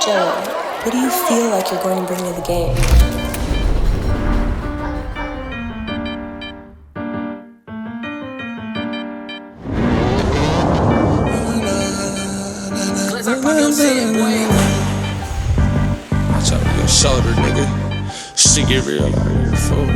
Joe, what do you feel like you're going to bring to the game? Watch out with your shoulder, nigga. Shit get real out here, fool.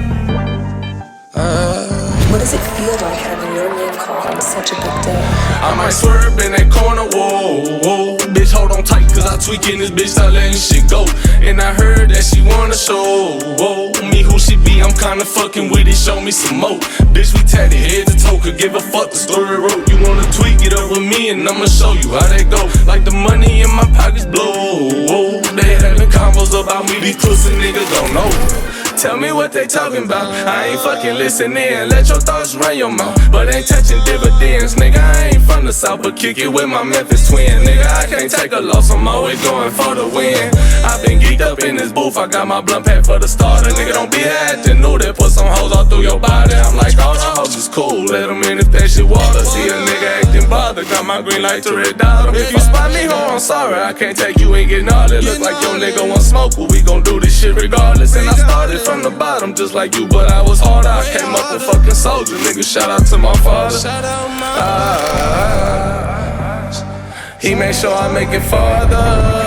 What does it feel like having your name called on such a big day? I might swerve in that corner, whoa, whoa. Bitch, hold on tight, cause I tweaking this bitch, start letting shit go. And I heard that she wanna show, whoa, me who she be, I'm kinda fucking with it, show me some more. Bitch, we tatted head to toe, could give a fuck, the story wrote. You wanna tweak it up with me, and I'ma show you how that go. Like the money in my pockets blow, whoa. They having combos about me, these pussy niggas don't know. Tell me what they talking about. I ain't fucking listening. Let your thoughts run your mouth, but ain't touching dividends, nigga. I ain't from the south, but kick it with my Memphis twin, nigga. I can't take a loss, I'm always going for the win. I been geeked up in this booth, I got my blunt pack for the starter, nigga. Don't be acting new, they put some hoes all through your body. I'm like, all the hoes is cool, let them in if that shit water. See a nigga acting bothered, got my green light to red dot. If you spot me, ho, I'm sorry, I can't take you, ain't getting all that. Look like your nigga want smoke, but we gon' do this shit regardless. And I started from the bottom just like you, but I was harder. I came up a fucking soldier, nigga. Shout out to my father. He made sure I make it farther.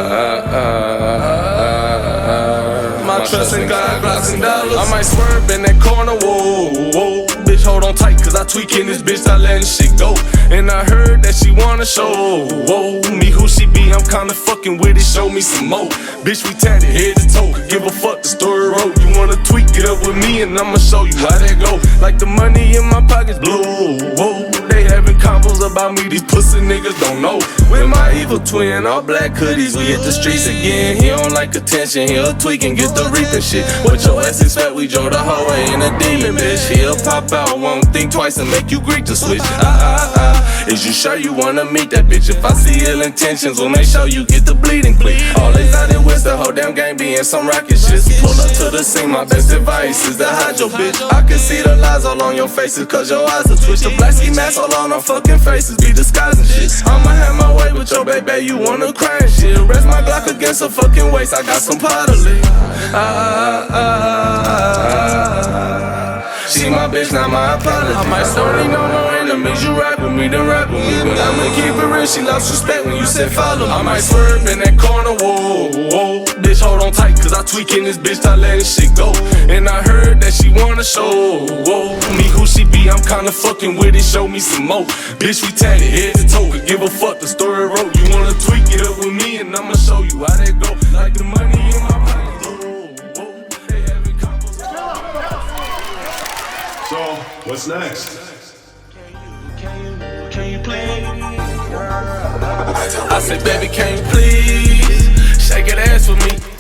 My trust in God, Glocks and dollars. I might swerve in that corner, whoa, whoa. Bitch, hold on tight, cause I tweaking this bitch, I letting shit go. And I heard that she wanna show, whoa, me who she be, I'm kinda fucking with it, show me some more. Bitch, we tatted head to toe, give a fuck, the story wrote. You wanna tweak it up with me, and I'ma show you how that go. Like the money in my pockets blow, whoa. They having combos about me, these pussy niggas don't know. With my evil twin, all black hoodies, we hit the streets again. He don't like attention, he'll tweak and get the reaping shit. What your ass expect, we drove the hallway in a demon, bitch. He'll pop out, won't think twice and make you Greek to switch. Is you sure you wanna meet that bitch? If I see ill intentions, we'll make sure you get the bleeding clean. All they out there with the whole damn game being some rocket shit. Pull up to the scene, my best advice is to hide your bitch. I can see the lies all on your faces, cause your eyes are twitched. The black ski mask all on our fucking faces, be disguising shit. I'ma have my way with your baby, you wanna cry and shit. Rest my Glock against her fucking waist, I got some potterly. She my bitch, not my apology. I might still need no more enemies. You rap with me, then rap with me. But I'ma keep it real, she lost respect when you said follow me. I might swerve in that corner, whoa, whoa. Bitch, hold on tight, cause I tweaking this bitch, I letting shit go. And I heard that she wanna show, whoa, me who she be, I'm kinda fucking with it, show me some more. Bitch, we tatted head to toe, could give a fuck, the story wrote. You wanna tweak it up with me, and I'ma show you how that go. Like the money in my pocket. So, what's next? Can you please? I said, baby, can you please shake that ass for me?